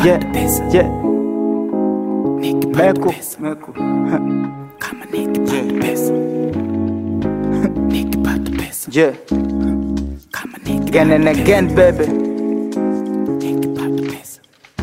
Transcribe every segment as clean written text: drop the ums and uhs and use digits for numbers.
nikipata pesa. Nikipata pesa. Kama nikipata pesa. Nikipata pesa. Kama nikipata Again and again, baby. nikipata pesa.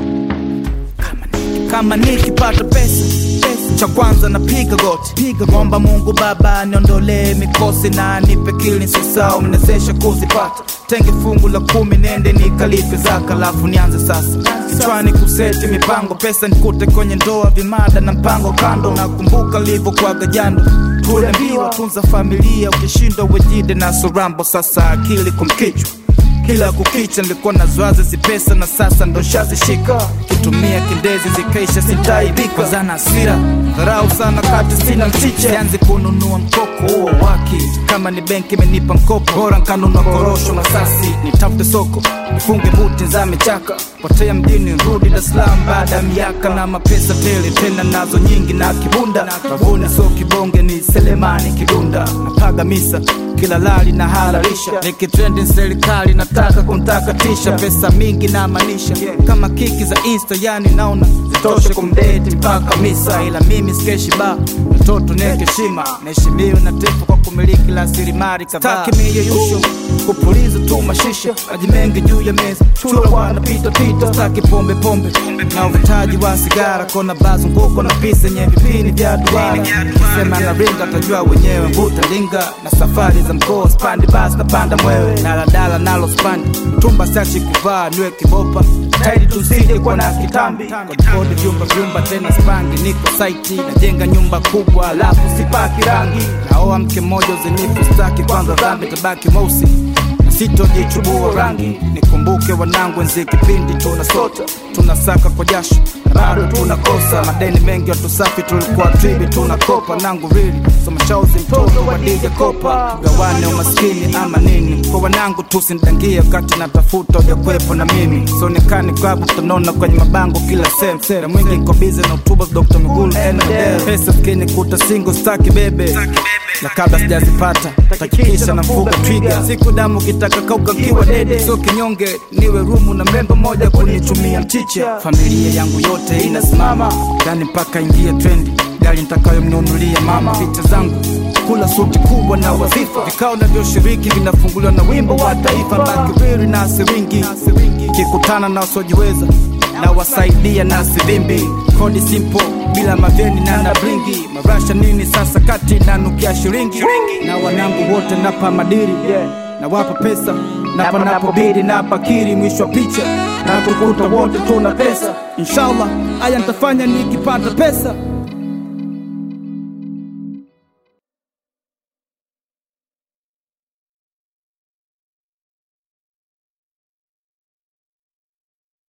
Kama nikipata pesa. Cha kwanza napiga goti, mwomba Mungu Baba niondolee mikosi na nipe kili sisao mnezesha kuzipata. Tenge fungu la 10 nende nikalipe zaka, alafu nianze sasa Twani kuseti mipango, pesa nikute kwenye ndoa, vimada na mpango kando. Nakumbuka livo kwa gajando, tulembiwa tunza familia, ukishindwa wejide na sorambo. Sasa akili kumkichwa, kila kukicha nilikuwa na zwaze zipesa, na sasa ndo shazishika. Kitumia kindezi zikaisha sitaibika, zana asira dharau sana kati sina mchicha. Sianzi kununua mkoko huo waki, kama ni benki menipa mkopo, bora nkanunua korosho masasi. Nitafute soko, nifunge buti za mechaka, potea mjini rudi Dar es Salaam baada ya miaka. Na mapesa tele tena nazo nyingi na kibunda, mavuni so kibonge ni Selemani Kidunda. Napaga misa kila lali na halalisha, nikitrendi serikali nataka kuntakatisha. Pesa mingi na manisha kama kiki za Insta, yani naona zitoshe kumdate mpaka misa. Ila mimi skeshi ba mtoto nekeshima, neshimiwe na tefu kwa kumiliki la sirimari kadhaa. Taki miyeyusho kupuliza tu mashisha, maji mengi juu ya meza, chula wana pita pita. Staki pombe na uvutaji wa sigara, kona bazu nguko na pisa nye vipini vya duara. Sema na ringa tajua wenyewe, mvuta linga na safari za mkoa, spandi basi na panda mwewe. Naladala nalo spandi, tumba sachi kuvaa niwe kibopa, taidi tusije kwa na kitambi. Kwa kodi vyumba tena spangi, niko saiti najenga nyumba kubwa, alafu sipaki rangi. Naoa mke mmoja uzinifu staki, kwanza dhambi tabaki mosi sitojichubua rangi. Nikumbuke wanangu enzi kipindi tunasota, tunasaka kwa jasho, bado tunakosa. Madeni mengi watusafi tulikuwa tribi tunakopa. Nangu really so mashauzi mtoto wa DJ Kopa, gawane umaskini ama nini. Kwa wanangu tusindangia kati natafuta ujakwepo na mimi. So nekani klabu tutanona kwenye mabango kila sehemu, na mwingi niko busy na utuba Dr. Migulu NL. Pesa skini kuta single staki bebe, na kabla sijazipata takikisha na mfuko trigger. Siku damu kitaka kauka kiwa dede, so kinyonge niwe rumu na mrembo moja kunichumia mchicha. Familia yangu yote inasimama, ndani mpaka ingia trendi, gari nitakayo mnunulia mama. Picha zangu kula suti kubwa na wazifa, vikao na vyoshiriki vinafunguliwa na wimbo wa taifa. Bakiriri na siringi, kikutana na wasojiweza na wasaidia na sivimbi. Kodi simple bila maveni na nabringi, marasha nini sasa kati na nukia shiringi. Na wanangu wote napa madiri, na wapa pesa napa napobidi na pakiri. Mwisho picha na tukuta wote tuna pesa. Inshallah haya nitafanya nikipata pesa.